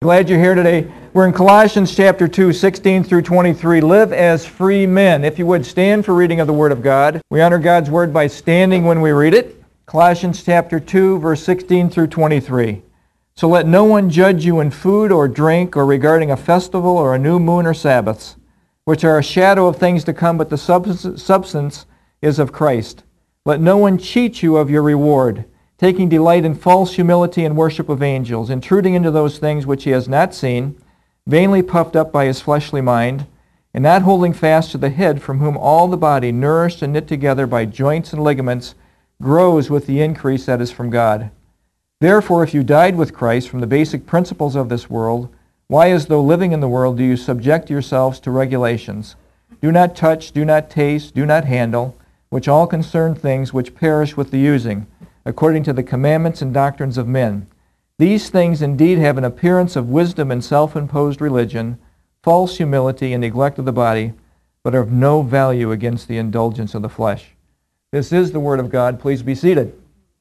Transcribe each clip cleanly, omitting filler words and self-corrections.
Glad you're here today. We're in Colossians chapter 2, 16 through 23. Live as free men. If you would, stand for reading of the Word of God. We honor God's Word by standing when we read it. Colossians chapter 2, verse 16 through 23. So let no one judge you in food or drink or regarding a festival or a new moon or Sabbaths, which are a shadow of things to come, but the substance is of Christ. Let no one cheat you of your reward, taking delight in false humility and worship of angels, intruding into those things which he has not seen, vainly puffed up by his fleshly mind, and not holding fast to the head, from whom all the body, nourished and knit together by joints and ligaments, grows with the increase that is from God. Therefore, if you died with Christ from the basic principles of this world, why, as though living in the world, do you subject yourselves to regulations? Do not touch, do not taste, do not handle, which all concern things which perish with the using, according to the commandments and doctrines of men. These things indeed have an appearance of wisdom and self-imposed religion, false humility and neglect of the body, but are of no value against the indulgence of the flesh. This is the Word of God. Please be seated.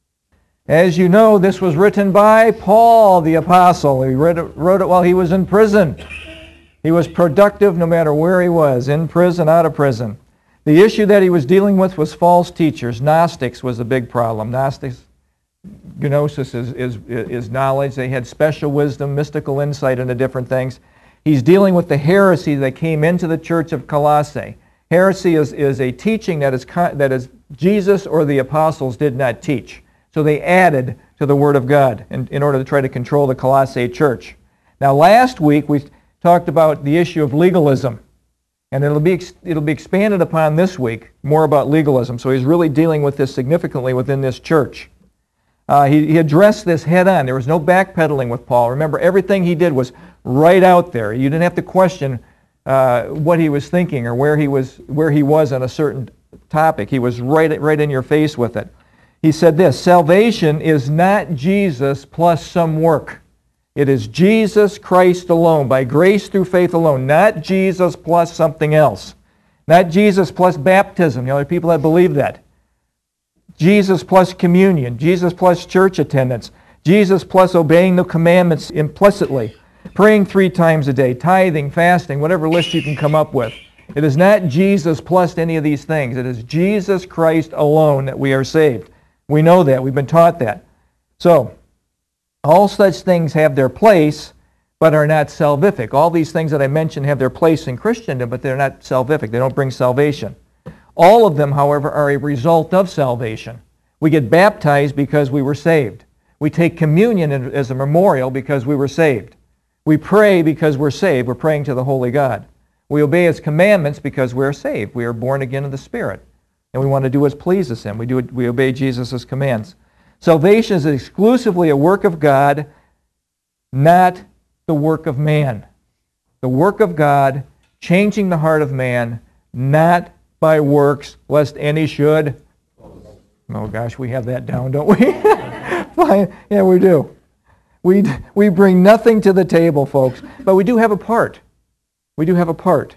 As you know, this was written by Paul the Apostle. He wrote it while he was in prison. He was productive no matter where he was, in prison, out of prison. The issue that he was dealing with was false teachers. Gnostics was a big problem. Gnostics, gnosis is knowledge. They had special wisdom, mystical insight into different things. He's dealing with the heresy that came into the church of Colossae. Heresy is a teaching that is Jesus or the apostles did not teach. So they added to the Word of God in order to try to control the Colossae church. Now last week we talked about the issue of legalism. And it'll be expanded upon this week, more about legalism. So he's really dealing with this significantly within this church. He addressed this head on. There was no backpedaling with Paul. Remember, everything he did was right out there. You didn't have to question what he was thinking or where he was on a certain topic. He was right in your face with it. He said this: salvation is not Jesus plus some work. It is Jesus Christ alone, by grace through faith alone, not Jesus plus something else. Not Jesus plus baptism. There are people that believe that. Jesus plus communion. Jesus plus church attendance. Jesus plus obeying the commandments implicitly. Praying 3 times a day. Tithing, fasting, whatever list you can come up with. It is not Jesus plus any of these things. It is Jesus Christ alone that we are saved. We know that. We've been taught that. So, all such things have their place, but are not salvific. All these things that I mentioned have their place in Christendom, but they're not salvific. They don't bring salvation. All of them, however, are a result of salvation. We get baptized because we were saved. We take communion as a memorial because we were saved. We pray because we're saved. We're praying to the Holy God. We obey His commandments because we're saved. We are born again of the Spirit. And we want to do what pleases Him. We obey Jesus' commands. Salvation is exclusively a work of God, not the work of man. The work of God, changing the heart of man, not by works, lest any should. Oh gosh, we have that down, don't we? Fine. Yeah, we do. We bring nothing to the table, folks, but we do have a part. We do have a part.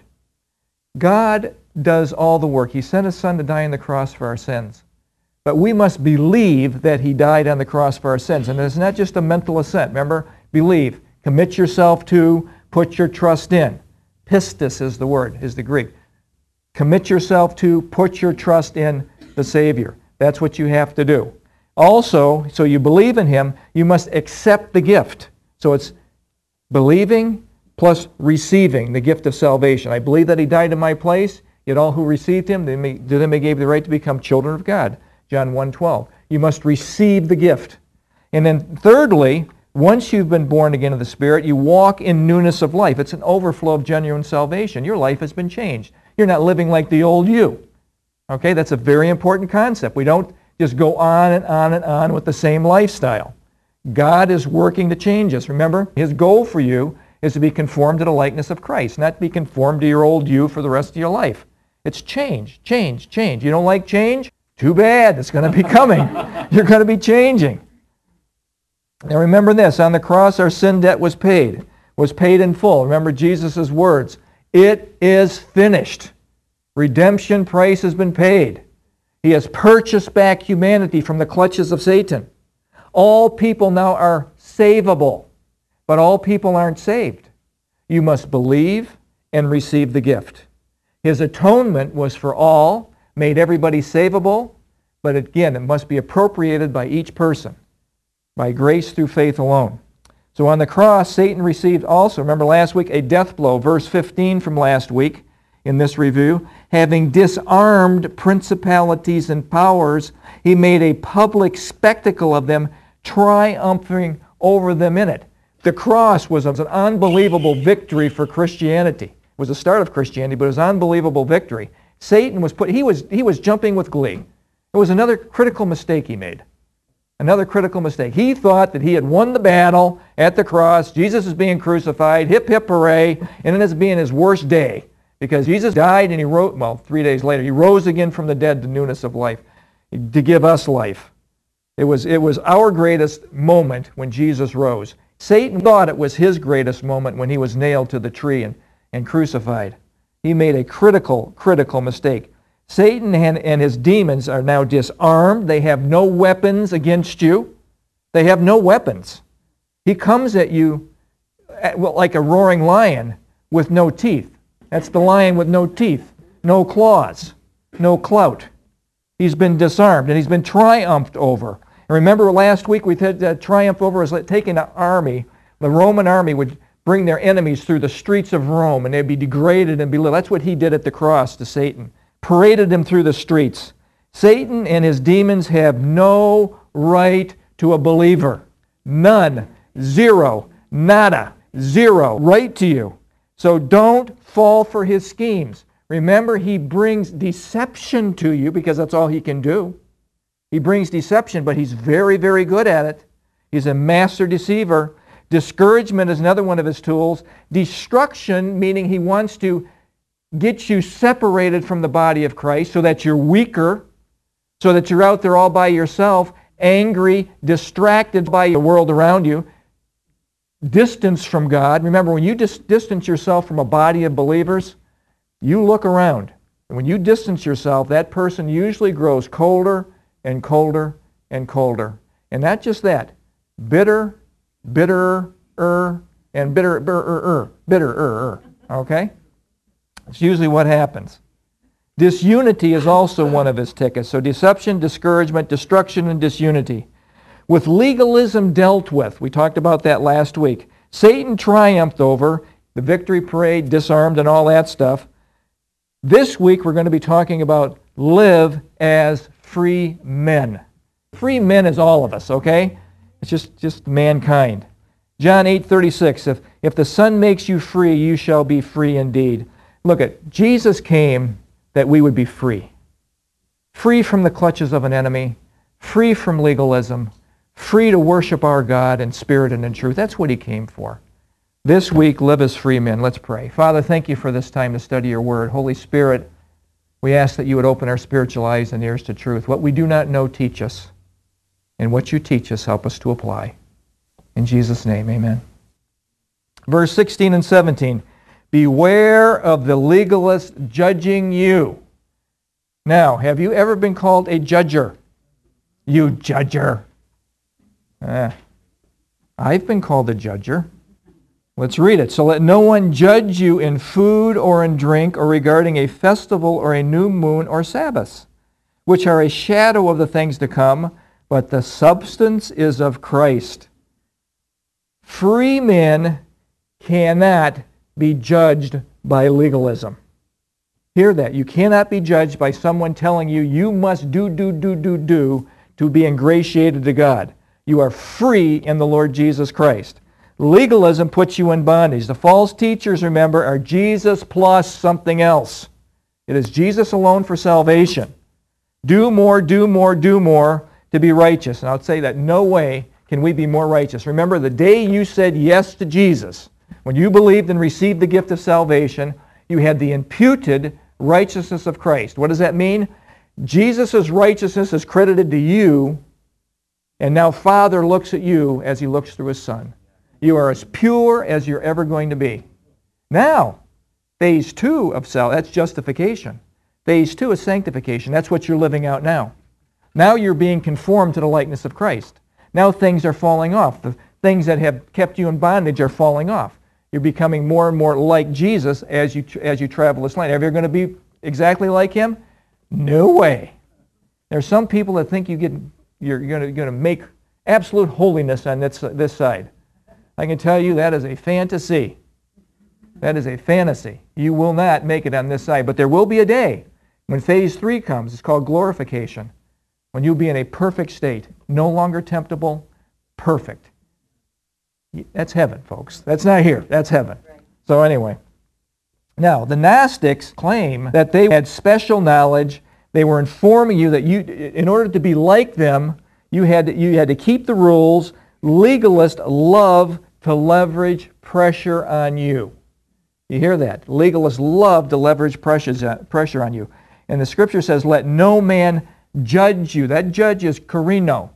God does all the work. He sent His Son to die on the cross for our sins. But we must believe that He died on the cross for our sins. And it's not just a mental assent. Remember, believe. Commit yourself to, put your trust in. Pistis is the word, is the Greek. Commit yourself to, put your trust in the Savior. That's what you have to do. Also, so you believe in Him, you must accept the gift. So it's believing plus receiving the gift of salvation. I believe that He died in my place, yet all who received Him, to them He gave the right to become children of God. John 1:12. You must receive the gift. And then thirdly, once you've been born again of the Spirit, you walk in newness of life. It's an overflow of genuine salvation. Your life has been changed. You're not living like the old you. Okay, that's a very important concept. We don't just go on and on and on with the same lifestyle. God is working to change us. Remember, His goal for you is to be conformed to the likeness of Christ, not be conformed to your old you for the rest of your life. It's change, change, change. You don't like change? Too bad. It's going to be coming. You're going to be changing. Now remember this. On the cross, our sin debt was paid in full. Remember Jesus' words. It is finished. Redemption price has been paid. He has purchased back humanity from the clutches of Satan. All people now are savable. but all people aren't saved. You must believe and receive the gift. His atonement was for all, made everybody savable, but again, it must be appropriated by each person, by grace through faith alone. So on the cross, Satan received also, remember last week, a death blow, verse 15 from last week in this review. Having disarmed principalities and powers, he made a public spectacle of them, triumphing over them in it. The cross was an unbelievable victory for Christianity. It was the start of Christianity, but it was an unbelievable victory. Satan was he was jumping with glee. It was another critical mistake he made. Another critical mistake. He thought that he had won the battle at the cross. Jesus is being crucified. Hip, hip, hooray. And it is being his worst day because Jesus died and he rose, 3 days later, he rose again from the dead to newness of life to give us life. It was our greatest moment when Jesus rose. Satan thought it was his greatest moment when he was nailed to the tree and crucified. He made a critical mistake. Satan and his demons are now disarmed. They have no weapons against you. They have no weapons. He comes at you like a roaring lion with no teeth. That's the lion with no teeth, no claws, no clout. He's been disarmed and he's been triumphed over. And remember last week we said triumph over is like taking an army. The Roman army would bring their enemies through the streets of Rome and they'd be degraded and belittled. That's what he did at the cross to Satan. Paraded him through the streets. Satan and his demons have no right to a believer. None. Zero. Nada. Zero. Right to you. So don't fall for his schemes. Remember, he brings deception to you because that's all he can do. He brings deception, but he's very, very good at it. He's a master deceiver. Discouragement is another one of his tools. Destruction, meaning he wants to get you separated from the body of Christ so that you're weaker, so that you're out there all by yourself, angry, distracted by the world around you, distance from God. Remember, when you distance yourself from a body of believers, you look around. And when you distance yourself, that person usually grows colder and colder and colder. And not just that, bitterer, and bitterer. Okay? It's usually what happens. Disunity is also one of his tickets. So deception, discouragement, destruction, and disunity. With legalism dealt with, we talked about that last week. Satan triumphed over the victory parade, disarmed, and all that stuff. This week we're going to be talking about live as free men. Free men is all of us, okay? It's just mankind. John 8:36, if the Son makes you free, you shall be free indeed. Look at, Jesus came that we would be free. Free from the clutches of an enemy, free from legalism, free to worship our God in spirit and in truth. That's what he came for. This week, live as free men. Let's pray. Father, thank you for this time to study your word. Holy Spirit, we ask that you would open our spiritual eyes and ears to truth. What we do not know, teach us. And what you teach us, help us to apply. In Jesus' name, amen. Verse 16 and 17. Beware of the legalist judging you. Now, have you ever been called a judger? You judger. I've been called a judger. Let's read it. So let no one judge you in food or in drink or regarding a festival or a new moon or Sabbaths, which are a shadow of the things to come, but the substance is of Christ. Free men cannot be judged by legalism. Hear that. You cannot be judged by someone telling you you must do to be ingratiated to God. You are free in the Lord Jesus Christ. Legalism puts you in bondage. The false teachers, remember, are Jesus plus something else. It is Jesus alone for salvation. Do more to be righteous. And I would say that no way can we be more righteous. Remember, the day you said yes to Jesus, when you believed and received the gift of salvation, you had the imputed righteousness of Christ. What does that mean? Jesus' righteousness is credited to you, and now Father looks at you as he looks through his Son. You are as pure as you're ever going to be. Now, phase 2 of that's justification. Phase 2 is sanctification. That's what you're living out now. Now you're being conformed to the likeness of Christ. Now things are falling off. The things that have kept you in bondage are falling off. You're becoming more and more like Jesus as you travel this land. Are you going to be exactly like him? No way. There are some people that think you're going to make absolute holiness on this side. I can tell you that is a fantasy. That is a fantasy. You will not make it on this side. But there will be a day when phase 3 comes. It's called glorification. When you'll be in a perfect state. No longer temptable. Perfect. That's heaven, folks. That's not here. That's heaven. So anyway. Now, the Gnostics claim that they had special knowledge. They were informing you that in order to be like them, you had to keep the rules. Legalists love to leverage pressure on you. You hear that? Legalists love to leverage pressure on you. And the Scripture says, let no man judge you. That judge is Krino.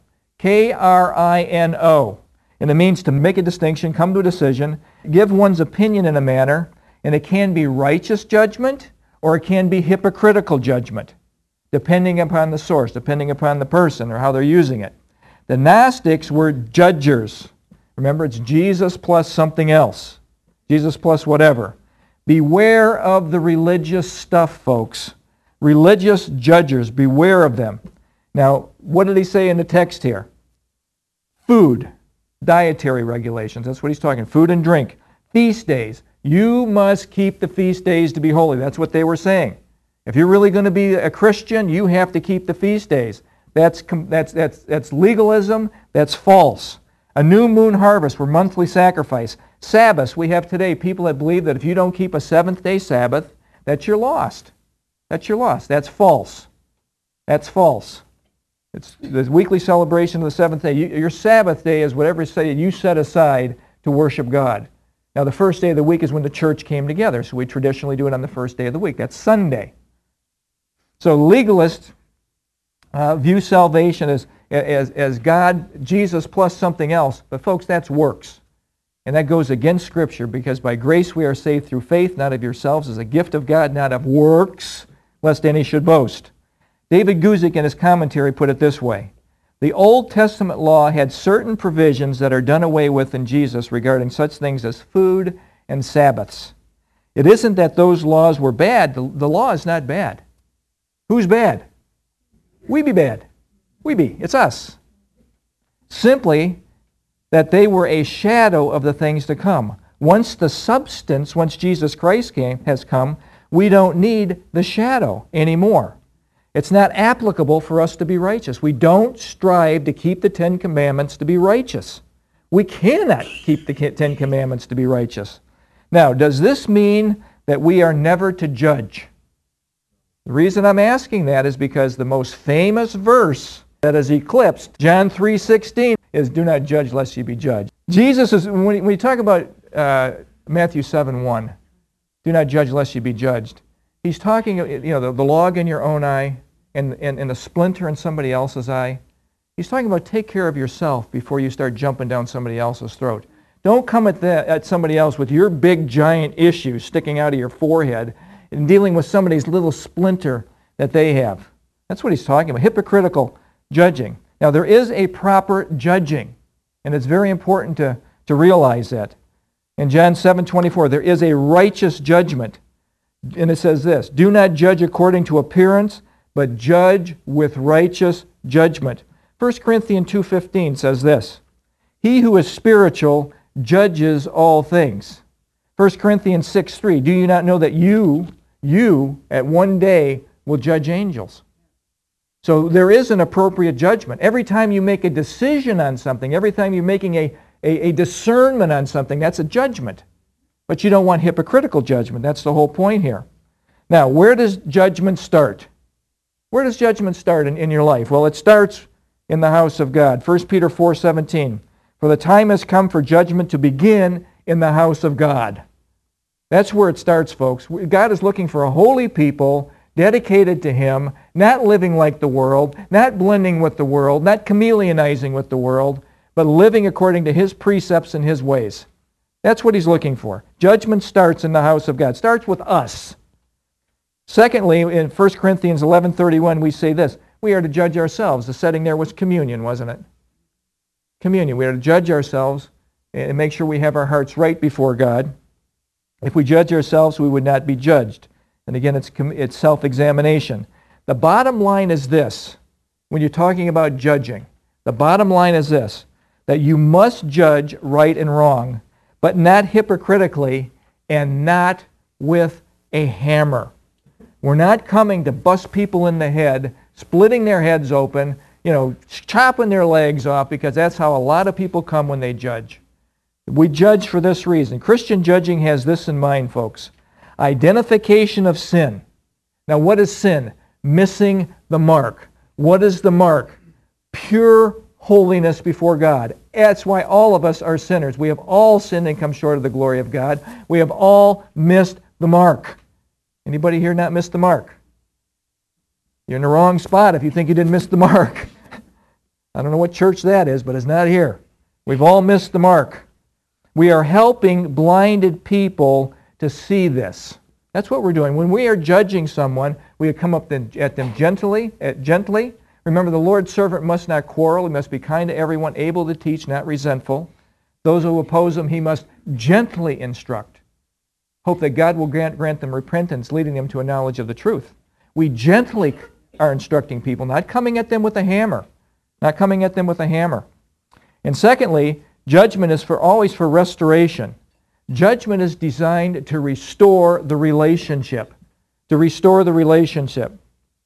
Krino. And it means to make a distinction, come to a decision, give one's opinion in a manner, and it can be righteous judgment or it can be hypocritical judgment, depending upon the source, depending upon the person or how they're using it. The Gnostics were judgers. Remember, it's Jesus plus something else. Jesus plus whatever. Beware of the religious stuff, folks. Religious judgers, beware of them. Now, what did he say in the text here? Food, dietary regulations. That's what he's talking. Food and drink. Feast days. You must keep the feast days to be holy. That's what they were saying. If you're really going to be a Christian, you have to keep the feast days. That's legalism. That's false. A new moon harvest, or monthly sacrifice. Sabbaths, we have today people that believe that if you don't keep a seventh-day Sabbath, that you're lost. That you're lost. That's false. That's false. It's the weekly celebration of the seventh day. Your Sabbath day is whatever day you set aside to worship God. Now, the first day of the week is when the church came together, so we traditionally do it on the first day of the week. That's Sunday. So legalists view salvation as God, Jesus plus something else. But folks, that's works. And that goes against Scripture, because by grace we are saved through faith, not of yourselves, as a gift of God, not of works, lest any should boast. David Guzik in his commentary put it this way. The Old Testament law had certain provisions that are done away with in Jesus regarding such things as food and Sabbaths. It isn't that those laws were bad. The law is not bad. Who's bad? We be bad. We be. It's us. Simply that they were a shadow of the things to come. Once the substance, once Jesus Christ has come, we don't need the shadow anymore. It's not applicable for us to be righteous. We don't strive to keep the Ten Commandments to be righteous. We cannot keep the Ten Commandments to be righteous. Now, does this mean that we are never to judge? The reason I'm asking that is because the most famous verse that is eclipsed, John 3:16, is do not judge lest you be judged. Jesus is, when we talk about Matthew 7:1, do not judge lest you be judged, he's talking, the log in your own eye and the splinter in somebody else's eye. He's talking about take care of yourself before you start jumping down somebody else's throat. Don't come at somebody else with your big giant issue sticking out of your forehead and dealing with somebody's little splinter that they have. That's what he's talking about, hypocritical judging. Now, there is a proper judging, and it's very important to realize that. In John 7:24, there is a righteous judgment. And it says this, do not judge according to appearance, but judge with righteous judgment. 1 Corinthians 2:15 says this, he who is spiritual judges all things. 1 Corinthians 6:3, do you not know that you at one day will judge angels? So there is an appropriate judgment. Every time you make a decision on something, every time you're making a discernment on something, that's a judgment. But you don't want hypocritical judgment. That's the whole point here. Now, where does judgment start? Where does judgment start in your life? Well, it starts in the house of God. 1 Peter 4:17, for the time has come for judgment to begin in the house of God. That's where it starts, folks. God is looking for a holy people dedicated to Him, not living like the world, not blending with the world, not chameleonizing with the world, but living according to His precepts and His ways. That's what He's looking for. Judgment starts in the house of God. Starts with us. Secondly, in 1 Corinthians 11:31, we say this. We are to judge ourselves. The setting there was communion, wasn't it? Communion. We are to judge ourselves and make sure we have our hearts right before God. If we judge ourselves, we would not be judged. And again, it's self-examination. The bottom line is this, when you're talking about judging. The bottom line is this, that you must judge right and wrong, but not hypocritically and not with a hammer. We're not coming to bust people in the head, splitting their heads open, chopping their legs off, because that's how a lot of people come when they judge. We judge for this reason. Christian judging has this in mind, folks. Identification of sin. Now, what is sin? Missing the mark. What is the mark? Pure holiness before God. That's why all of us are sinners. We have all sinned and come short of the glory of God. We have all missed the mark. Anybody here not missed the mark? You're in the wrong spot if you think you didn't miss the mark. I don't know what church that is, but it's not here. We've all missed the mark. We are helping blinded people to see this. That's what we're doing. When we are judging someone, we come up at them gently. Remember, the Lord's servant must not quarrel. He must be kind to everyone, able to teach, not resentful. Those who oppose him, he must gently instruct. Hope that God will grant them repentance, leading them to a knowledge of the truth. We gently are instructing people, not coming at them with a hammer. Not coming at them with a hammer. And secondly, judgment is always for restoration. Judgment is designed to restore the relationship. To restore the relationship.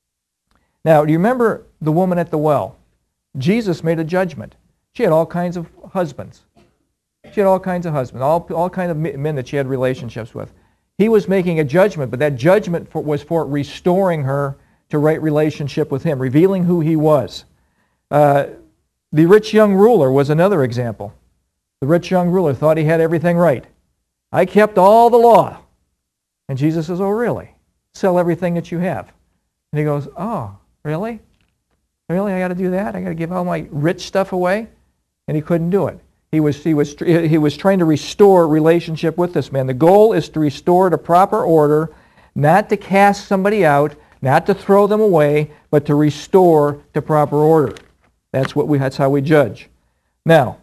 Now, do you remember the woman at the well? Jesus made a judgment. She had all kinds of husbands. She had all kinds of husbands, all kinds of men that she had relationships with. He was making a judgment, but that judgment was for restoring her to right relationship with him, revealing who he was. The rich young ruler was another example. The rich young ruler thought he had everything right. I kept all the law. And Jesus says, oh, really? Sell everything that you have. And he goes, oh, really? Really? I got to do that? I got to give all my rich stuff away? And he couldn't do it. He was trying to restore relationship with this man. The goal is to restore to proper order, not to cast somebody out, not to throw them away, but to restore to proper order. That's how we judge. Now,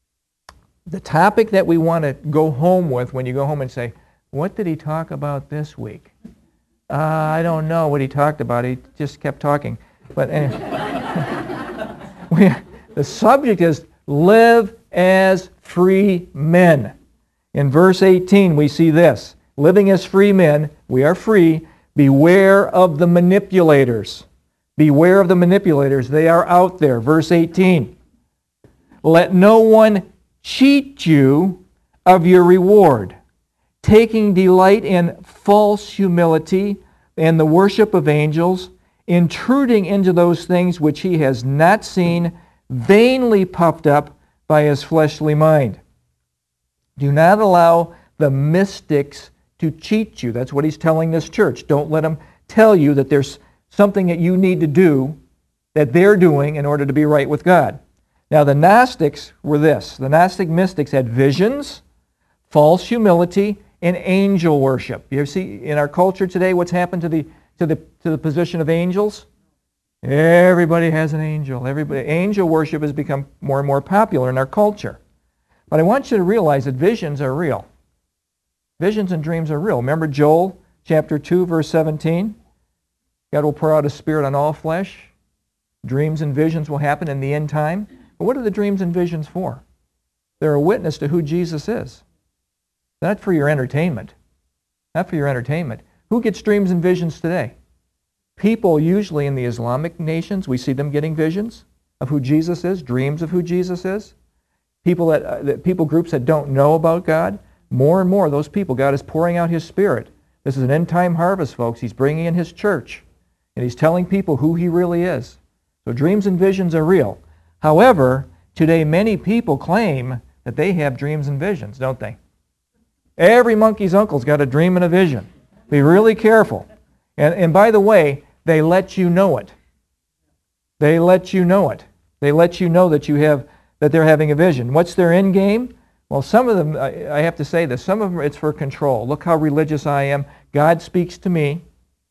the topic that we want to go home with when you go home and say, what did he talk about this week? I don't know what he talked about. He just kept talking. But the subject is live as free men. In verse 18 we see this. Living as free men, we are free. Beware of the manipulators. Beware of the manipulators. They are out there. Verse 18. Let no one cheat you of your reward, taking delight in false humility and the worship of angels, intruding into those things which he has not seen, vainly puffed up by his fleshly mind. Do not allow the mystics to cheat you. That's what he's telling this church. Don't let them tell you that there's something that you need to do that they're doing in order to be right with God. Now the Gnostics were this. The Gnostic mystics had visions, false humility, and angel worship. You ever see in our culture today what's happened to the position of angels? Everybody has an angel. Angel worship has become more and more popular in our culture. But I want you to realize that visions are real. Visions and dreams are real. Remember Joel chapter 2, verse 17? God will pour out His Spirit on all flesh. Dreams and visions will happen in the end time. But what are the dreams and visions for? They're a witness to who Jesus is. Not for your entertainment. Not for your entertainment. Who gets dreams and visions today? People usually in the Islamic nations, we see them getting visions of who Jesus is, dreams of who Jesus is. People groups that don't know about God, more and more those people, God is pouring out His Spirit. This is an end-time harvest, folks. He's bringing in His church, and He's telling people who He really is. So dreams and visions are real. However, today many people claim that they have dreams and visions, don't they? Every monkey's uncle's got a dream and a vision. Be really careful. And by the way, they let you know it. They let you know it. They let you know that they're having a vision. What's their end game? Well, some of them, I have to say this, some of them it's for control. Look how religious I am. God speaks to me,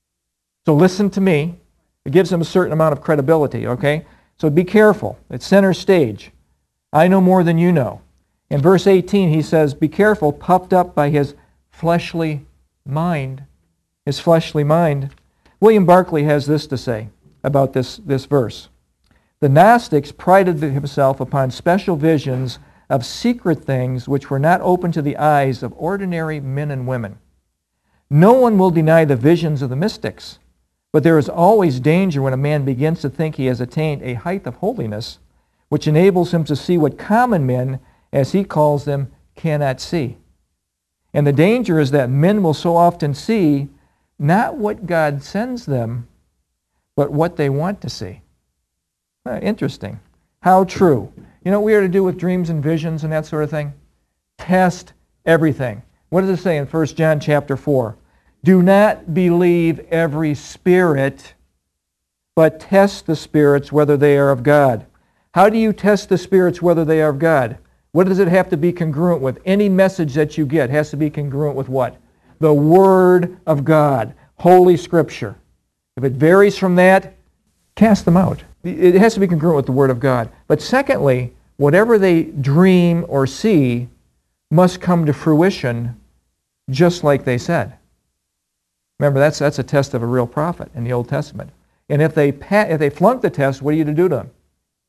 so listen to me. It gives them a certain amount of credibility, okay? So be careful. It's center stage. I know more than you know. In verse 18 he says, be careful, puffed up by his fleshly mind. His fleshly mind. William Barclay has this to say about this verse. The Gnostics prided himself upon special visions of secret things which were not open to the eyes of ordinary men and women. No one will deny the visions of the mystics, but there is always danger when a man begins to think he has attained a height of holiness which enables him to see what common men, as he calls them, cannot see. And the danger is that men will so often see not what God sends them, but what they want to see. Interesting. How true. You know what we are to do with dreams and visions and that sort of thing? Test everything. What does it say in 1 John chapter 4? Do not believe every spirit, but test the spirits whether they are of God. How do you test the spirits whether they are of God? What does it have to be congruent with? Any message that you get has to be congruent with what? The Word of God, Holy Scripture. If it varies from that, cast them out. It has to be congruent with the Word of God. But secondly, whatever they dream or see must come to fruition just like they said. Remember, that's a test of a real prophet in the Old Testament. And if they flunk the test, what are you to do to them?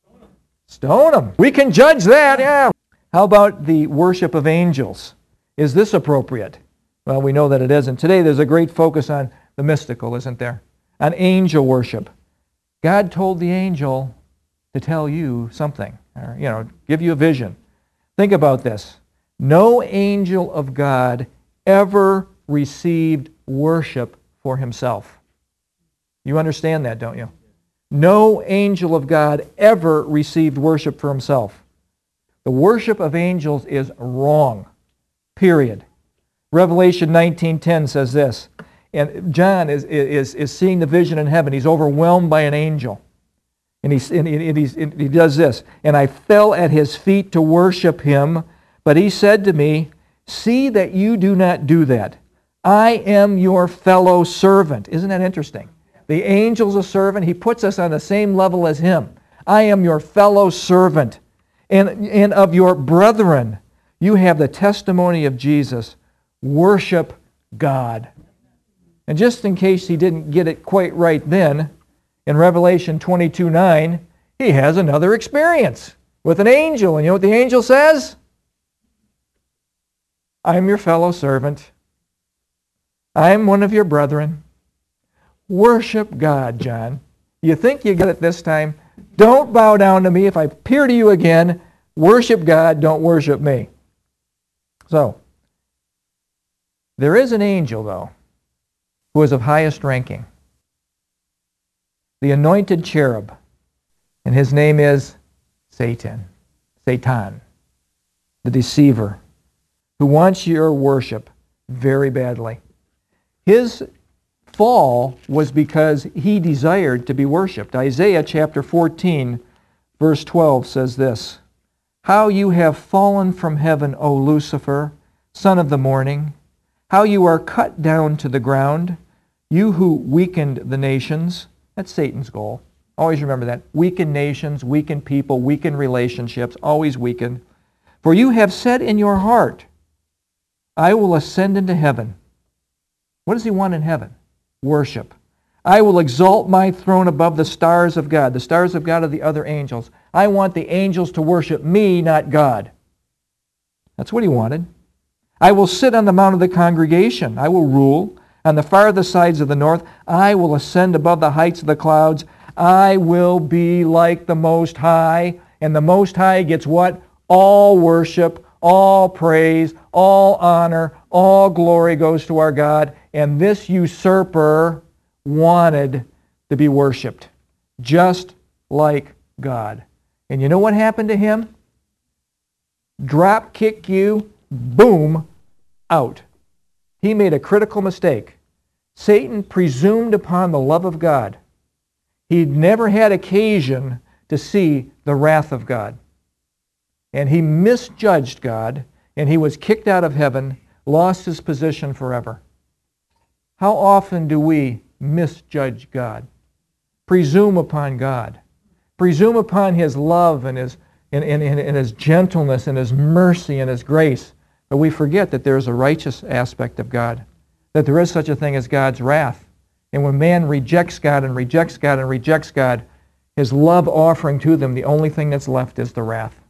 Stone them. We can judge that, yeah. How about the worship of angels? Is this appropriate? Well, we know that it isn't. Today there's a great focus on the mystical, isn't there? On angel worship. God told the angel to tell you something, or, give you a vision. Think about this. No angel of God ever received worship for himself. You understand that, don't you? No angel of God ever received worship for himself. The worship of angels is wrong. Period. Revelation 19:10 says this. And John is seeing the vision in heaven. He's overwhelmed by an angel. And he does this. And I fell at his feet to worship him, but he said to me, see that you do not do that. I am your fellow servant. Isn't that interesting? The angel's a servant. He puts us on the same level as him. I am your fellow servant. And of your brethren, you have the testimony of Jesus. Worship God. And just in case he didn't get it quite right then, in Revelation 22:9, he has another experience with an angel. And you know what the angel says? I'm your fellow servant. I'm one of your brethren. Worship God, John. You think you got it this time? Don't bow down to me. If I appear to you again, worship God, don't worship me. So, there is an angel, though, who is of highest ranking. The anointed cherub. And his name is Satan. Satan. The deceiver. Who wants your worship very badly. His fall was because he desired to be worshipped. Isaiah chapter 14, verse 12 says this. How you have fallen from heaven, O Lucifer, son of the morning. How you are cut down to the ground, you who weakened the nations. That's Satan's goal. Always remember that. Weaken nations, weaken people, weaken relationships, always weaken. For you have said in your heart, I will ascend into heaven. What does he want in heaven? Worship. I will exalt my throne above the stars of God. The stars of God are the other angels. I want the angels to worship me, not God. That's what he wanted. I will sit on the mount of the congregation. I will rule. On the farthest sides of the north, I will ascend above the heights of the clouds. I will be like the Most High. And the Most High gets what? All worship, all praise, all honor, all glory goes to our God. And this usurper wanted to be worshipped, just like God. And you know what happened to him? Drop kick you, boom, out. He made a critical mistake. Satan presumed upon the love of God. He'd never had occasion to see the wrath of God. And he misjudged God, and he was kicked out of heaven, lost his position forever. How often do we misjudge God? Presume upon God. Presume upon his love and in His gentleness and His mercy and His grace. But we forget that there is a righteous aspect of God, that there is such a thing as God's wrath. And when man rejects God and rejects God and rejects God, His love offering to them, the only thing that's left is the wrath.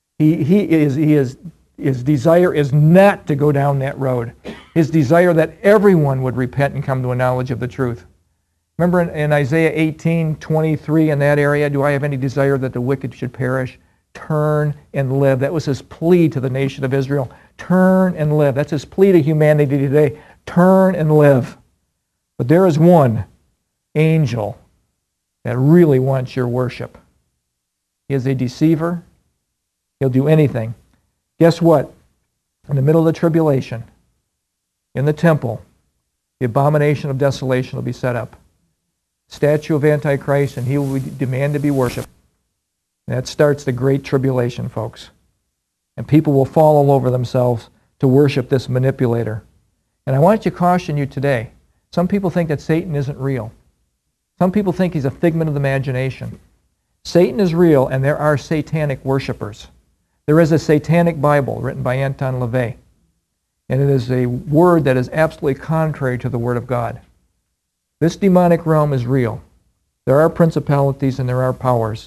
His desire is not to go down that road. His desire that everyone would repent and come to a knowledge of the truth. Remember in Isaiah 18:23 in that area, do I have any desire that the wicked should perish? Turn and live. That was His plea to the nation of Israel. Turn and live. That's His plea to humanity today. Turn and live. But there is one angel that really wants your worship. He is a deceiver. He'll do anything. Guess what? In the middle of the tribulation, in the temple, the abomination of desolation will be set up. Statue of Antichrist, and he will demand to be worshipped. And that starts the great tribulation, folks. And people will fall all over themselves to worship this manipulator. And I want to caution you today. Some people think that Satan isn't real. Some people think he's a figment of the imagination. Satan is real, and there are satanic worshipers. There is a satanic Bible written by Anton LaVey. And it is a word that is absolutely contrary to the Word of God. This demonic realm is real. There are principalities and there are powers.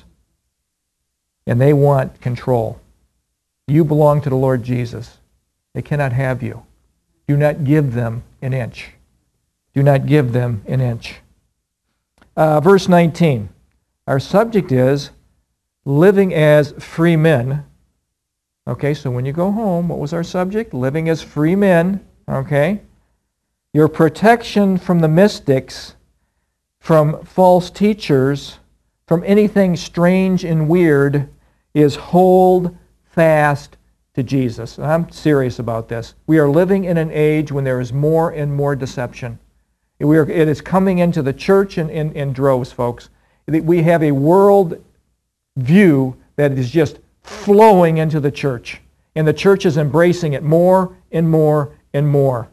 And they want control. You belong to the Lord Jesus. They cannot have you. Do not give them an inch. Do not give them an inch. Verse 19. Our subject is living as free men. Okay, so when you go home, what was our subject? Living as free men. Okay. Your protection from the mystics, from false teachers, from anything strange and weird is hold fast to Jesus. I'm serious about this. We are living in an age when there is more and more deception. It is coming into the church in droves, folks. We have a world view that is just flowing into the church. And the church is embracing it more and more and more.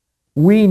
We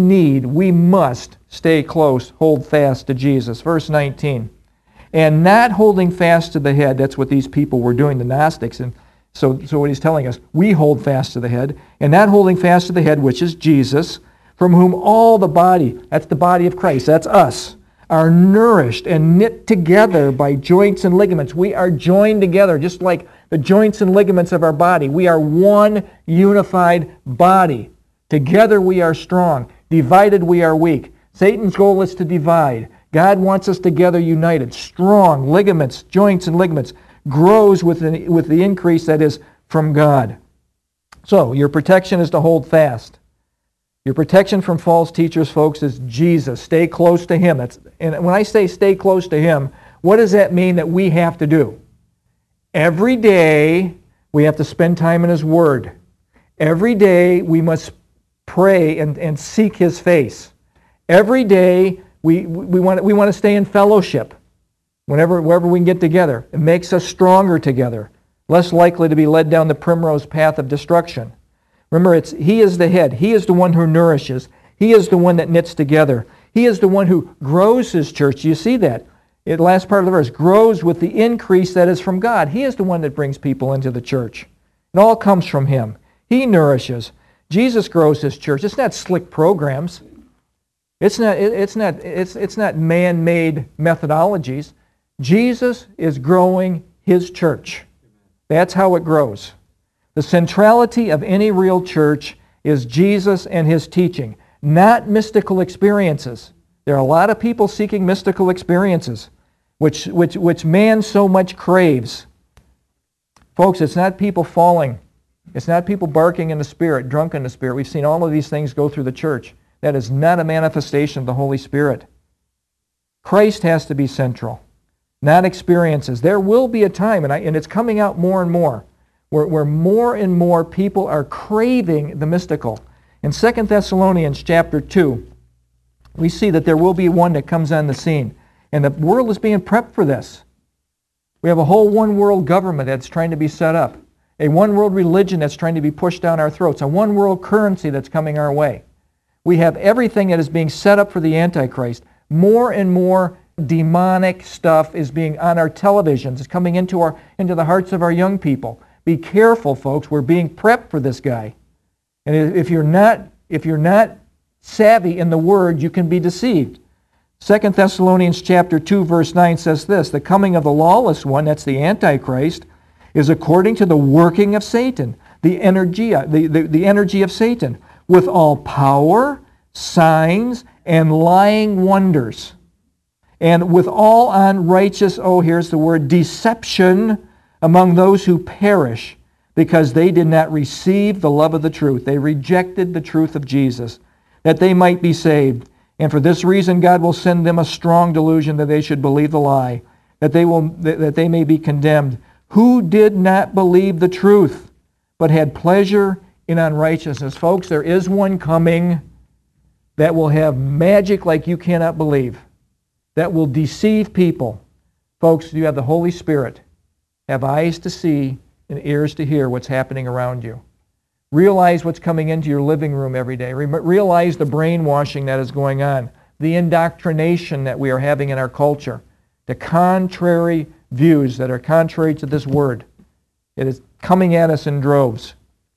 must stay close, hold fast to Jesus. Verse 19. And not holding fast to the head, that's what these people were doing, the Gnostics. And so what he's telling us, we hold fast to the head, and not holding fast to the head, which is Jesus, from whom all the body, that's the body of Christ, that's us, are nourished and knit together by joints and ligaments. We are joined together, just like the joints and ligaments of our body. We are one unified body. Together we are strong. Divided we are weak. Satan's goal is to divide. God wants us together united. Strong ligaments, joints and ligaments, grows with the increase that is from God. So your protection is to hold fast. Your protection from false teachers, folks, is Jesus. Stay close to Him. And when I say stay close to Him, what does that mean that we have to do? Every day we have to spend time in His Word. Every day we must pray and seek His face. Every day we want to stay in fellowship. Wherever we can get together. It makes us stronger together. Less likely to be led down the primrose path of destruction. Remember, He is the head. He is the one who nourishes. He is the one that knits together. He is the one who grows His church. You see that? The last part of the verse, grows with the increase that is from God. He is the one that brings people into the church. It all comes from Him. He nourishes. Jesus grows His church. It's not slick programs. It's not man-made methodologies. Jesus is growing His church. That's how it grows. The centrality of any real church is Jesus and His teaching, not mystical experiences. There are a lot of people seeking mystical experiences, which man so much craves. Folks, it's not people falling. It's not people barking in the Spirit, drunk in the Spirit. We've seen all of these things go through the church. That is not a manifestation of the Holy Spirit. Christ has to be central, not experiences. There will be a time, and it's coming out more and more, where more and more people are craving the mystical. In 2 Thessalonians chapter 2, we see that there will be one that comes on the scene. And the world is being prepped for this. We have a whole one-world government that's trying to be set up. A one-world religion that's trying to be pushed down our throats. A one-world currency that's coming our way. We have everything that is being set up for the Antichrist. More and more demonic stuff is being on our televisions. It's coming into the hearts of our young people. Be careful, folks. We're being prepped for this guy. And if you're not savvy in the Word, you can be deceived. 2 Thessalonians chapter 2, verse 9 says this, the coming of the lawless one, that's the Antichrist, is according to the working of Satan, the energy of Satan, with all power, signs, and lying wonders, and with all unrighteous, here's the word, deception among those who perish, because they did not receive the love of the truth. They rejected the truth of Jesus, that they might be saved. And for this reason God will send them a strong delusion that they should believe the lie, that they may be condemned, who did not believe the truth, but had pleasure in unrighteousness. Folks, there is one coming that will have magic like you cannot believe, that will deceive people. Folks, you have the Holy Spirit. Have eyes to see and ears to hear what's happening around you. Realize what's coming into your living room every day. Realize the brainwashing that is going on, the indoctrination that we are having in our culture, the contrary views that are contrary to this Word. It is coming at us in droves.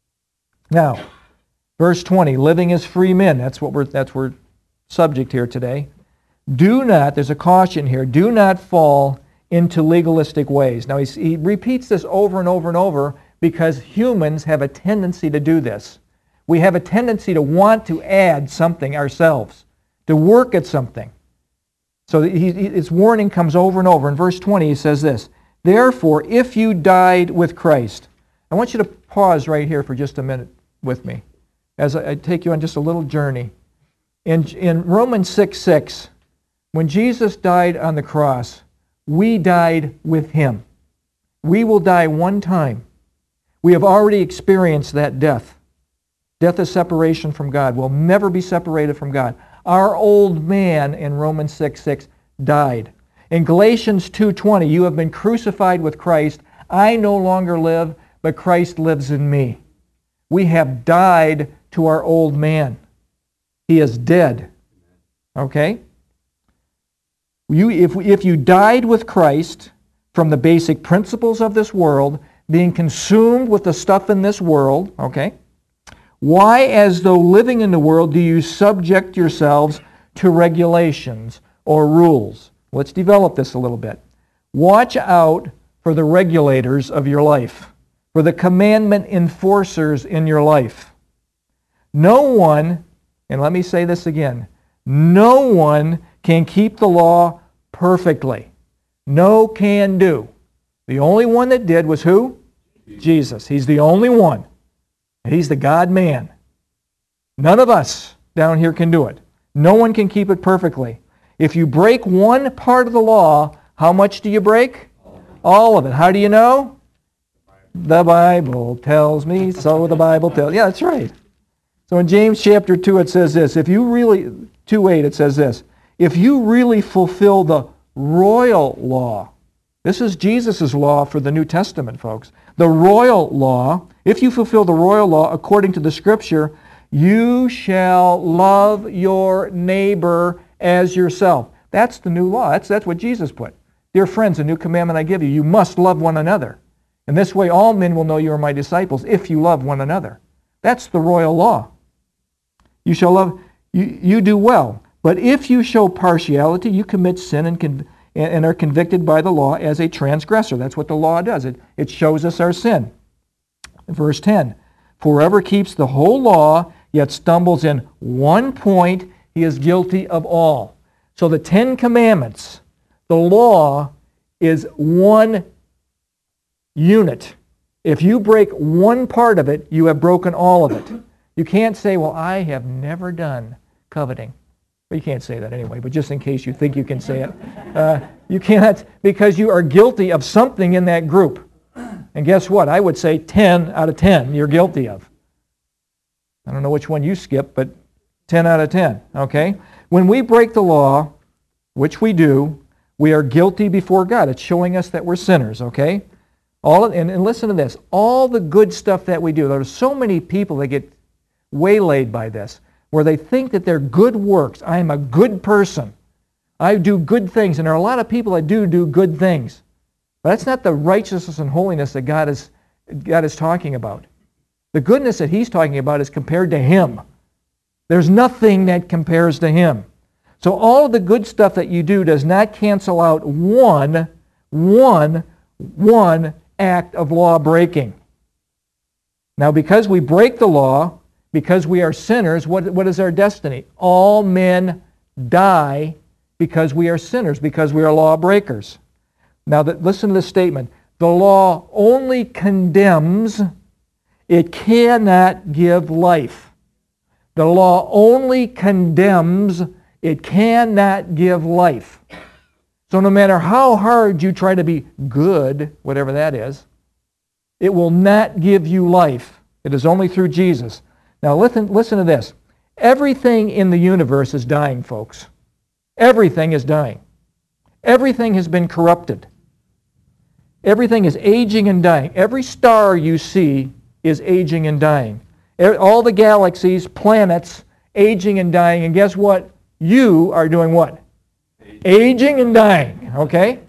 Now, verse 20, living as free men. That's we're subject here today. Do not, there's a caution here, do not fall into legalistic ways. Now, he repeats this over and over and over because humans have a tendency to do this. We have a tendency to want to add something ourselves, to work at something. So his warning comes over and over. In verse 20, he says this, therefore, if you died with Christ. I want you to pause right here for just a minute with me as I take you on just a little journey. In Romans 6:6, when Jesus died on the cross, we died with Him. We will die one time. We have already experienced that death. Death is separation from God. We'll never be separated from God. Our old man in Romans 6:6 died. In Galatians 2:20, you have been crucified with Christ. I no longer live, but Christ lives in me. We have died to our old man. He is dead. Okay? If you died with Christ from the basic principles of this world, being consumed with the stuff in this world, okay, why, as though living in the world, do you subject yourselves to regulations or rules? Let's develop this a little bit. Watch out for the regulators of your life, for the commandment enforcers in your life. No one, and let me say this again, no one can keep the law perfectly. No can do. The only one that did was who? Jesus. He's the only one. He's the God-man. None of us down here can do it. No one can keep it perfectly. If you break one part of the law, how much do you break? All of it. How do you know? The Bible tells me, so the Bible tells. Yeah, that's right. So in James chapter 2 it says this, 2:8 it says this, if you really fulfill the royal law, this is Jesus' law for the New Testament, folks. The royal law, if you fulfill the royal law according to the Scripture, you shall love your neighbor as yourself. That's the new law. That's what Jesus put. Dear friends, a new commandment I give you, you must love one another. And this way all men will know you are my disciples if you love one another. That's the royal law. You shall love, you do well. But if you show partiality, you commit sin and are convicted by the law as a transgressor. That's what the law does. It shows us our sin. Verse 10, for whoever keeps the whole law, yet stumbles in one point, he is guilty of all. So the 10 Commandments, the law is one unit. If you break one part of it, you have broken all of it. You can't say, well, I have never done coveting. Well, you can't say that anyway, but just in case you think you can say it. You cannot, because you are guilty of something in that group. And guess what? I would say 10 out of 10 you're guilty of. I don't know which one you skip, but 10 out of 10, okay? When we break the law, which we do, we are guilty before God. It's showing us that we're sinners, okay? And listen to this. All the good stuff that we do, there are so many people that get waylaid by this, where they think that their good works, I am a good person, I do good things, and there are a lot of people that do good things. But that's not the righteousness and holiness that God is talking about. The goodness that He's talking about is compared to Him. There's nothing that compares to Him. So all of the good stuff that you do does not cancel out one act of law breaking. Now, because we break the law, because we are sinners, what is our destiny? All men die because we are sinners, because we are law breakers. Now, listen to this statement. The law only condemns, it cannot give life. The law only condemns, it cannot give life. So no matter how hard you try to be good, whatever that is, it will not give you life. It is only through Jesus. Now listen to this. Everything in the universe is dying, folks. Everything is dying. Everything has been corrupted. Everything is aging and dying. Every star you see is aging and dying. All the galaxies, planets, aging and dying. And guess what? You are doing what? Aging and dying. Okay?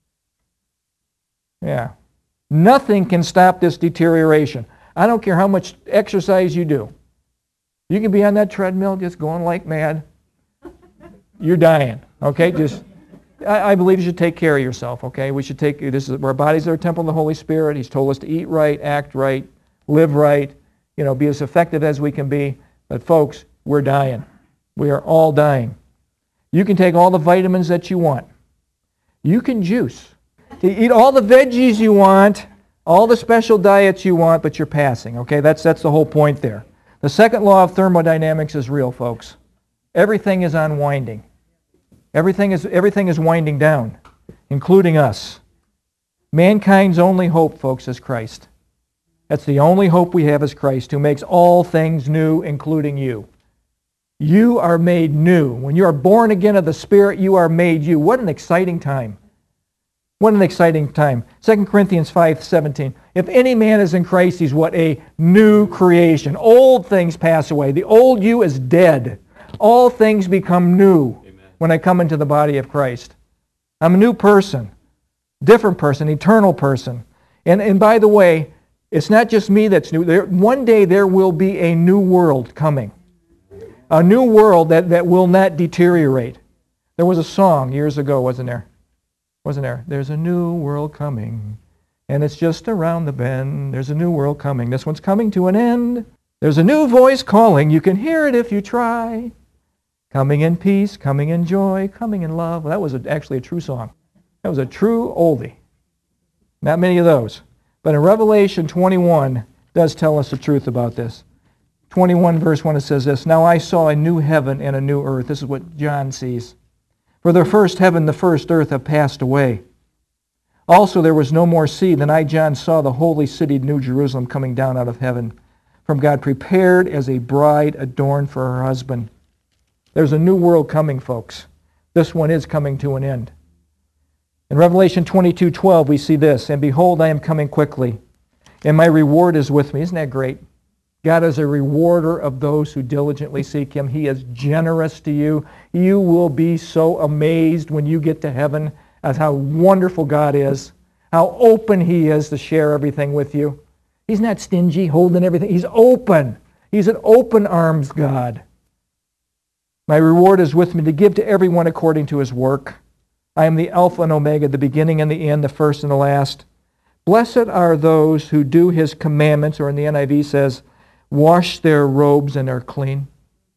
Yeah. Nothing can stop this deterioration. I don't care how much exercise you do. You can be on that treadmill just going like mad. You're dying. Okay? I believe you should take care of yourself. Okay? We should our bodies are a temple of the Holy Spirit. He's told us to eat right, act right, live right, be as effective as we can be. But folks, we're dying. We are all dying. You can take all the vitamins that you want. You can juice. You eat all the veggies you want, all the special diets you want, but you're passing. Okay, that's the whole point there. The second law of thermodynamics is real, folks. Everything is unwinding. Everything is winding down, including us. Mankind's only hope, folks, is Christ. That's the only hope we have is Christ, who makes all things new, including you. You are made new. When you are born again of the Spirit, you are made you. What an exciting time. What an exciting time. 2 Corinthians 5:17. If any man is in Christ, he's what? A new creation. Old things pass away. The old you is dead. All things become new. Amen. When I come into the body of Christ. I'm a new person. Different person. Eternal person. And by the way, it's not just me that's new. One day there will be a new world coming. A new world that will not deteriorate. There was a song years ago, wasn't there? Wasn't there? There's a new world coming, and it's just around the bend. There's a new world coming. This one's coming to an end. There's a new voice calling. You can hear it if you try. Coming in peace, coming in joy, coming in love. Well, that was actually a true song. That was a true oldie. Not many of those. But in Revelation 21 does tell us the truth about this. 21 verse 1, it says this, Now I saw a new heaven and a new earth. This is what John sees. For the first heaven, the first earth have passed away. Also there was no more sea. Then I, John, saw the holy city, New Jerusalem, coming down out of heaven from God, prepared as a bride adorned for her husband. There's a new world coming, folks. This one is coming to an end. In Revelation 22:12, we see this, And behold, I am coming quickly, and my reward is with me. Isn't that great? God is a rewarder of those who diligently seek Him. He is generous to you. You will be so amazed when you get to heaven at how wonderful God is, how open He is to share everything with you. He's not stingy, holding everything. He's open. He's an open arms God. My reward is with me to give to everyone according to his work. I am the Alpha and Omega, the beginning and the end, the first and the last. Blessed are those who do His commandments, or in the NIV says, wash their robes and are clean.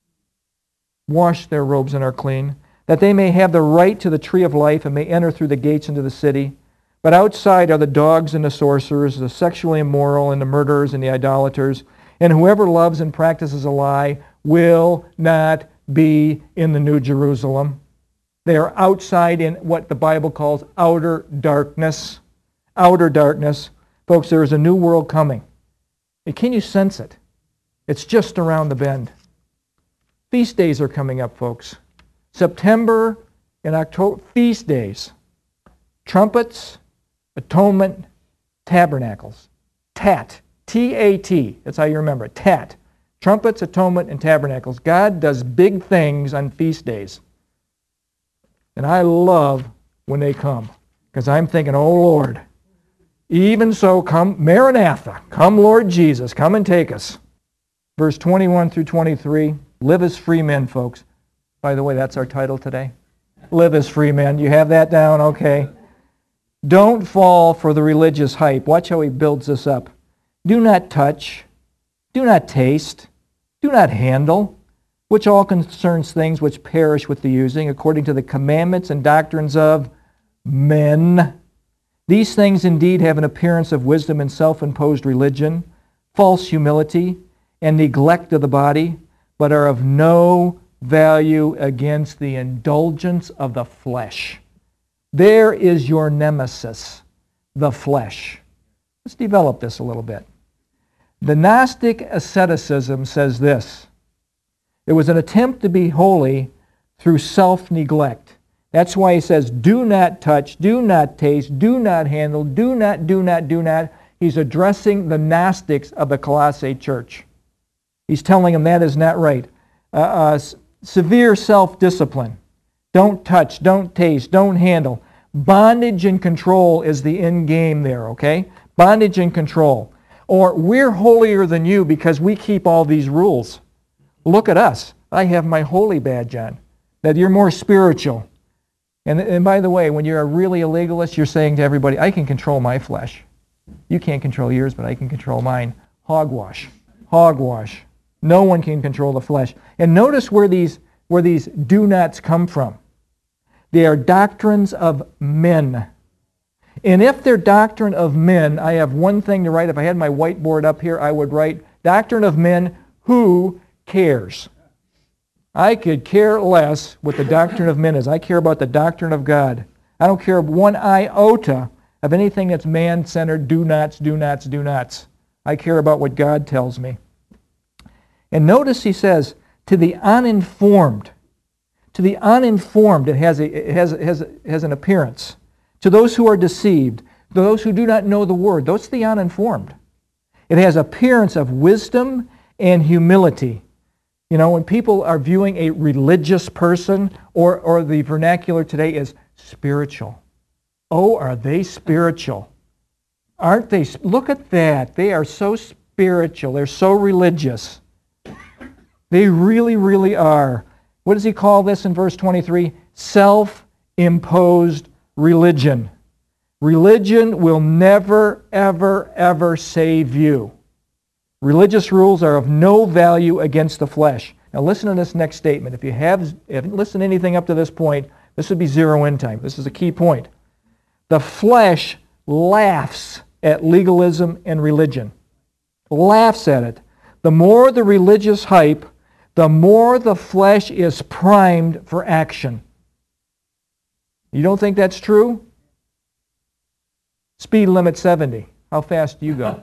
Wash their robes and are clean, that they may have the right to the tree of life and may enter through the gates into the city. But outside are the dogs and the sorcerers, the sexually immoral and the murderers and the idolaters, and whoever loves and practices a lie will not be in the New Jerusalem. They are outside in what the Bible calls outer darkness. Outer darkness. Folks, there is a new world coming. And can you sense it? It's just around the bend. Feast days are coming up, folks. September and October, feast days. Trumpets, atonement, tabernacles. Tat. T-A-T. That's how you remember it. Tat. Trumpets, atonement, and tabernacles. God does big things on feast days. And I love when they come, because I'm thinking, oh Lord, even so, come, Maranatha, come Lord Jesus, come and take us. Verse 21 through 23, live as free men, folks. By the way, that's our title today. Live as free men. You have that down? Okay. Don't fall for the religious hype. Watch how he builds this up. Do not touch, do not taste, do not handle, which all concerns things which perish with the using, according to the commandments and doctrines of men. These things indeed have an appearance of wisdom and self-imposed religion, false humility, and neglect of the body, but are of no value against the indulgence of the flesh. There is your nemesis, the flesh. Let's develop this a little bit. The Gnostic asceticism says this: it was an attempt to be holy through self-neglect. That's why he says, do not touch, do not taste, do not handle, do not. He's addressing the Gnostics of the Colossae church. He's telling them that is not right. Severe self-discipline. Don't touch, don't taste, don't handle. Bondage and control is the end game there, okay? Bondage and control. Or we're holier than you because we keep all these rules. Look at us. I have my holy badge on. That you're more spiritual. And by the way, when you're really a legalist, you're saying to everybody, I can control my flesh. You can't control yours, but I can control mine. Hogwash. Hogwash. No one can control the flesh. And notice where these do-nots come from. They are doctrines of men. And if they're doctrine of men, I have one thing to write. If I had my whiteboard up here, I would write, doctrine of men, who cares? I could care less what the doctrine of men is. I care about the doctrine of God. I don't care one iota of anything that's man-centered, do-nots. I care about what God tells me. And notice he says, to the uninformed, it has an appearance. To those who are deceived, those who do not know the word, those are the uninformed. It has appearance of wisdom and humility. You know, when people are viewing a religious person, or the vernacular today is spiritual. Oh, are they spiritual? Aren't they? Look at that. They are so spiritual. They're so religious. They really, really are. What does he call this in verse 23? Self-imposed religion. Religion will never, ever, ever save you. Religious rules are of no value against the flesh. Now listen to this next statement. If you haven't listened to anything up to this point, this would be zero-in time. This is a key point. The flesh laughs at legalism and religion. Laughs at it. The more the religious hype, the more the flesh is primed for action. You don't think that's true? Speed limit 70. How fast do you go?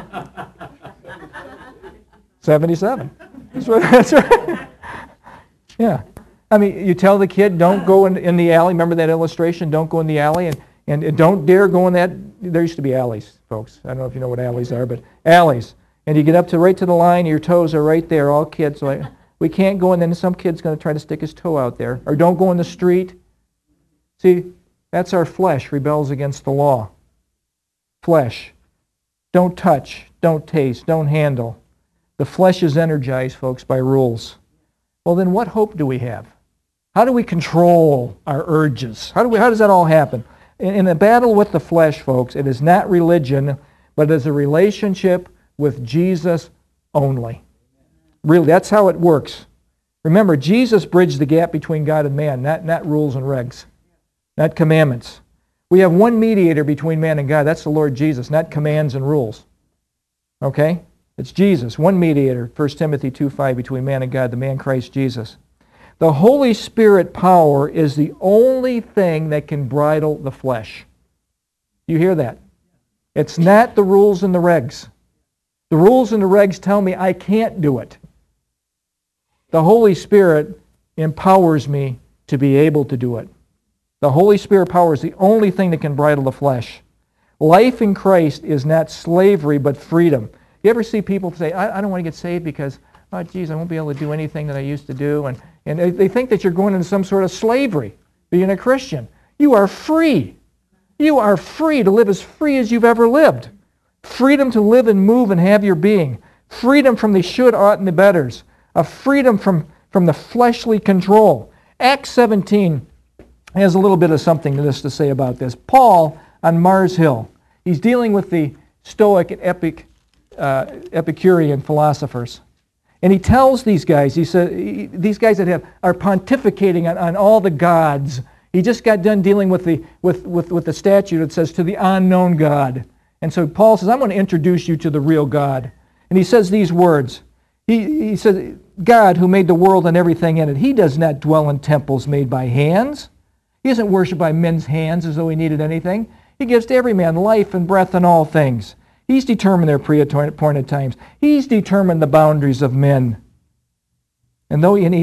77. That's right. Yeah. I mean, you tell the kid, don't go in the alley. Remember that illustration? Don't go in the alley, and don't dare go in that. There used to be alleys, folks. I don't know if you know what alleys are, but alleys. And you get up to right to the line, your toes are right there, all kids. Like, we can't go, and then some kid's going to try to stick his toe out there. Or don't go in the street. See, that's our flesh rebels against the law. Flesh. Don't touch, don't taste, don't handle. The flesh is energized, folks, by rules. Well, then what hope do we have? How do we control our urges? How does that all happen? In a battle with the flesh, folks, it is not religion, but it is a relationship with Jesus only. Really, that's how it works. Remember, Jesus bridged the gap between God and man, not rules and regs, not commandments. We have one mediator between man and God. That's the Lord Jesus, not commands and rules. Okay? It's Jesus, one mediator, 1 Timothy 2:5, between man and God, the man Christ Jesus. The Holy Spirit power is the only thing that can bridle the flesh. You hear that? It's not the rules and the regs. The rules and the regs tell me I can't do it. The Holy Spirit empowers me to be able to do it. The Holy Spirit power is the only thing that can bridle the flesh. Life in Christ is not slavery, but freedom. You ever see people say, I don't want to get saved because, oh, geez, I won't be able to do anything that I used to do. And they think that you're going into some sort of slavery. being a Christian. You are free. You are free to live as free as you've ever lived. Freedom to live and move and have your being. Freedom from the should, ought, and the betters. A freedom from the fleshly control. Acts 17 has a little bit of something to say about this. Paul on Mars Hill, he's dealing with the Stoic and Epicurean philosophers. And he tells these guys, he said, these guys that are pontificating on all the gods. He just got done dealing with the statute that says to the unknown God. And so Paul says, I'm going to introduce you to the real God. And he says these words. He says, God who made the world and everything in it, He does not dwell in temples made by hands. He isn't worshipped by men's hands as though He needed anything. He gives to every man life and breath and all things. He's determined their pre-appointed times. He's determined the boundaries of men. And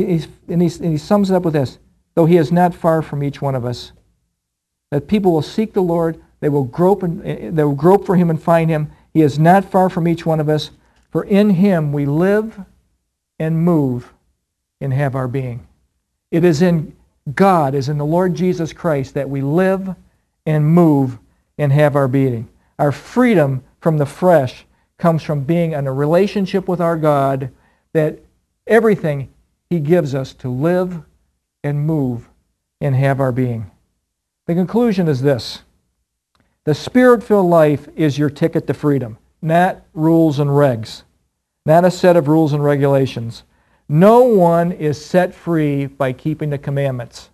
he sums it up with this, though He is not far from each one of us, that people will seek the Lord, they will grope for Him and find Him. He is not far from each one of us, for in Him we live and move and have our being. It is in God, is in the Lord Jesus Christ, that we live and move and have our being. Our freedom from the flesh comes from being in a relationship with our God, that everything He gives us to live and move and have our being. The conclusion is this. The Spirit-filled life is your ticket to freedom, not rules and regs, not a set of rules and regulations. No one is set free by keeping the commandments.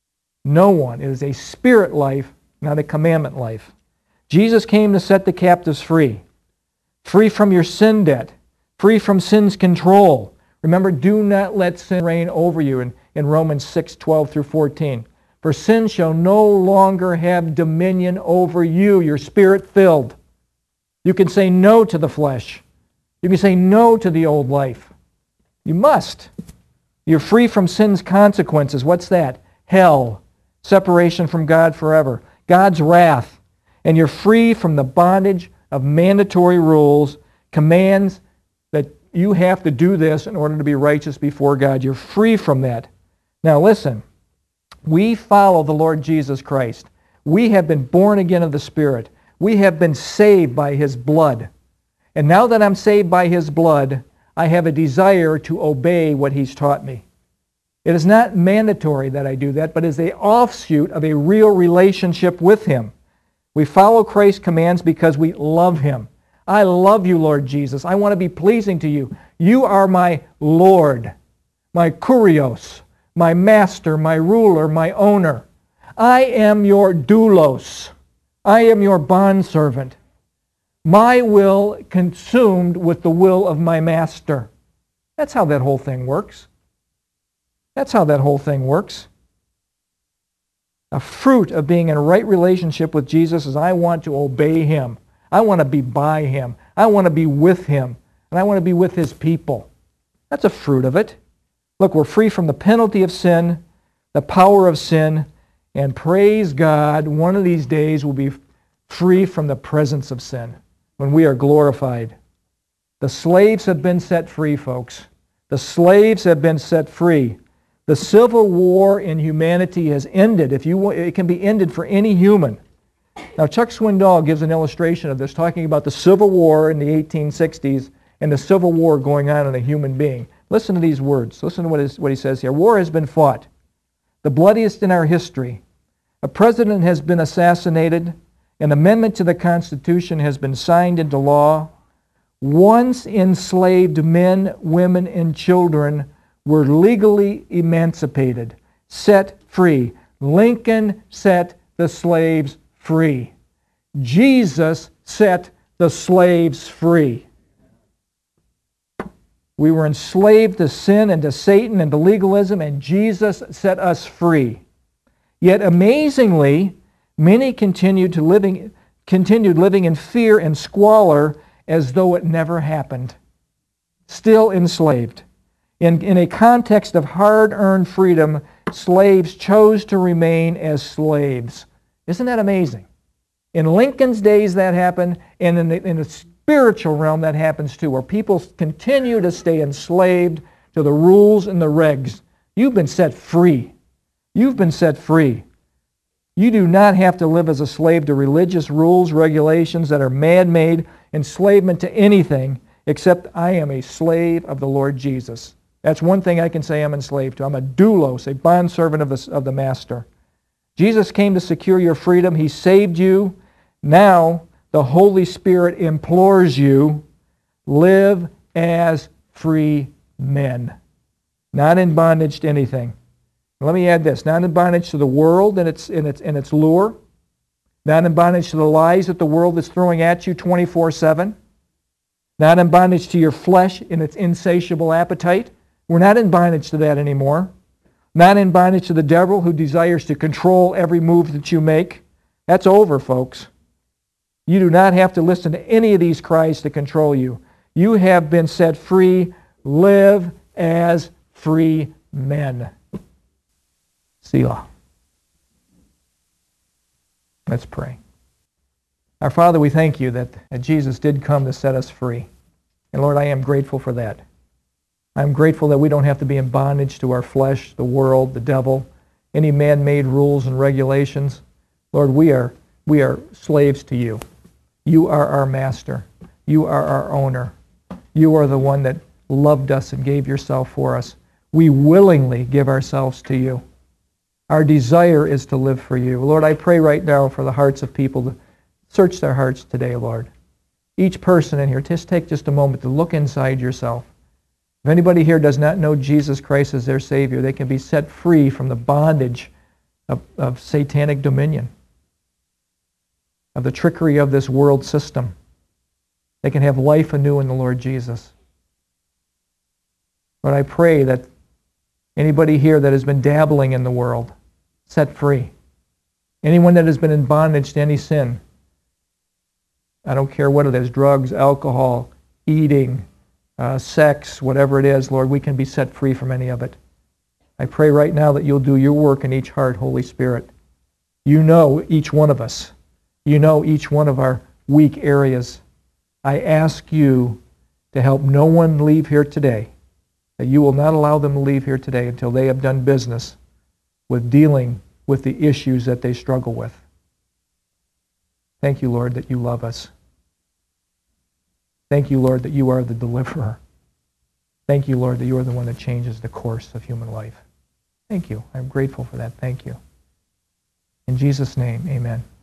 No one. It is a spirit life, not a commandment life. Jesus came to set the captives free. Free from your sin debt. Free from sin's control. Remember, do not let sin reign over you in Romans 6:12 through 14. For sin shall no longer have dominion over you. You're spirit-filled. You can say no to the flesh. You can say no to the old life. You must. You're free from sin's consequences. What's that? Hell. Separation from God forever. God's wrath. And you're free from the bondage of mandatory rules, commands that you have to do this in order to be righteous before God. You're free from that. Now listen, we follow the Lord Jesus Christ. We have been born again of the Spirit. We have been saved by His blood. And now that I'm saved by His blood, I have a desire to obey what He's taught me. It is not mandatory that I do that, but is an offshoot of a real relationship with Him. We follow Christ's commands because we love Him. I love you, Lord Jesus. I want to be pleasing to you. You are my Lord, my kurios, my master, my ruler, my owner. I am your doulos. I am your bondservant. My will consumed with the will of my master. That's how that whole thing works. That's how that whole thing works. A fruit of being in a right relationship with Jesus is I want to obey Him. I want to be by Him. I want to be with Him. And I want to be with His people. That's a fruit of it. Look, we're free from the penalty of sin, the power of sin, and praise God, one of these days we'll be free from the presence of sin when we are glorified. The slaves have been set free, folks. The slaves have been set free. The civil war in humanity has ended. It can be ended for any human. Now, Chuck Swindoll gives an illustration of this, talking about the Civil War in the 1860s and the Civil War going on in a human being. Listen to these words. Listen to what he says here. War has been fought, the bloodiest in our history. A president has been assassinated. An amendment to the Constitution has been signed into law. Once enslaved men, women, and children were legally emancipated, set free. Lincoln set the slaves free. Jesus set the slaves free. We were enslaved to sin and to Satan and to legalism, and Jesus set us free. Yet amazingly, many continued living in fear and squalor as though it never happened. Still enslaved. In a context of hard-earned freedom, slaves chose to remain as slaves. Isn't that amazing? In Lincoln's days that happened, and in the spiritual realm that happens too, where people continue to stay enslaved to the rules and the regs. You've been set free. You've been set free. You do not have to live as a slave to religious rules, regulations that are man-made, enslavement to anything, except I am a slave of the Lord Jesus. That's one thing I can say I'm enslaved to. I'm a doulos, a bondservant of the Master. Jesus came to secure your freedom. He saved you. Now the Holy Spirit implores you, live as free men, not in bondage to anything. Let me add this, not in bondage to the world and its lure, not in bondage to the lies that the world is throwing at you 24/7, not in bondage to your flesh and its insatiable appetite. We're not in bondage to that anymore. Not in bondage to the devil who desires to control every move that you make. That's over, folks. You do not have to listen to any of these cries to control you. You have been set free. Live as free men. Selah. Let's pray. Our Father, we thank you that Jesus did come to set us free. And Lord, I am grateful for that. I'm grateful that we don't have to be in bondage to our flesh, the world, the devil, any man-made rules and regulations. Lord, we are slaves to you. You are our master. You are our owner. You are the one that loved us and gave yourself for us. We willingly give ourselves to you. Our desire is to live for you. Lord, I pray right now for the hearts of people to search their hearts today, Lord. Each person in here, just take just a moment to look inside yourself. If anybody here does not know Jesus Christ as their Savior, they can be set free from the bondage of satanic dominion, of the trickery of this world system. They can have life anew in the Lord Jesus. But I pray that anybody here that has been dabbling in the world, set free. Anyone that has been in bondage to any sin, I don't care what it is, drugs, alcohol, eating, sex, whatever it is, Lord, we can be set free from any of it. I pray right now that you'll do your work in each heart, Holy Spirit. You know each one of us. You know each one of our weak areas. I ask you to help no one leave here today, that you will not allow them to leave here today until they have done business with dealing with the issues that they struggle with. Thank you, Lord, that you love us. Thank you, Lord, that you are the deliverer. Thank you, Lord, that you are the one that changes the course of human life. Thank you. I'm grateful for that. Thank you. In Jesus' name, amen.